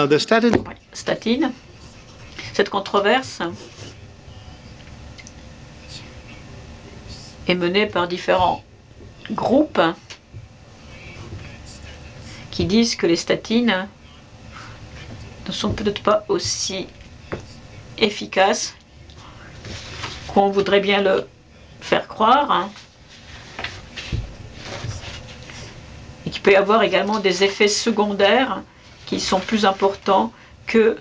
The statin. Statine. Cette controverse est menée par différents groupes qui disent que les statines ne sont peut-être pas aussi efficaces qu'on voudrait bien le faire croire, et qu'il peut y avoir également des effets secondaires qui sont plus importants que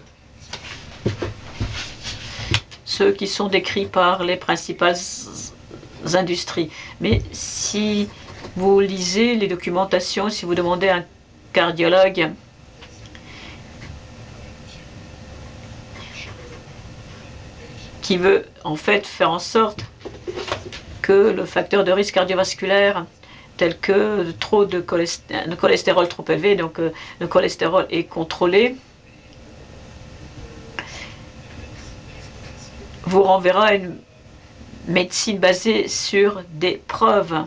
ceux qui sont décrits par les principales industries. Mais si vous lisez les documentations, si vous demandez à un cardiologue qui veut en fait faire en sorte que le facteur de risque cardiovasculaire tel que trop de cholestérol trop élevé, donc le cholestérol est contrôlé, vous renverra à une médecine basée sur des preuves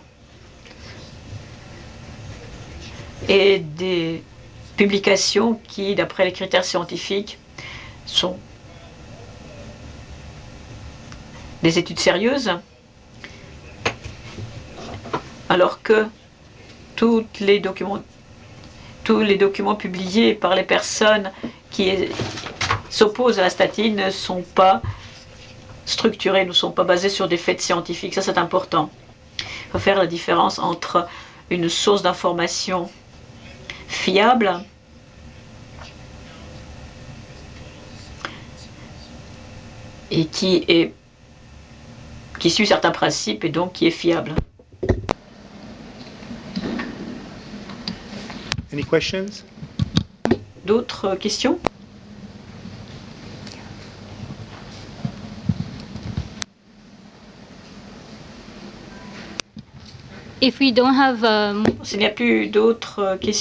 et des publications qui, d'après les critères scientifiques, sont des études sérieuses, alors que tous les documents publiés par les personnes qui s'opposent à la statine ne sont pas structurés, ne sont pas basés sur des faits scientifiques. Ça, c'est important. Il faut faire la différence entre une source d'information fiable et qui suit certains principes et donc qui est fiable. Any questions? D'autres questions? If we don't have S'il n'y a plus d'autres questions,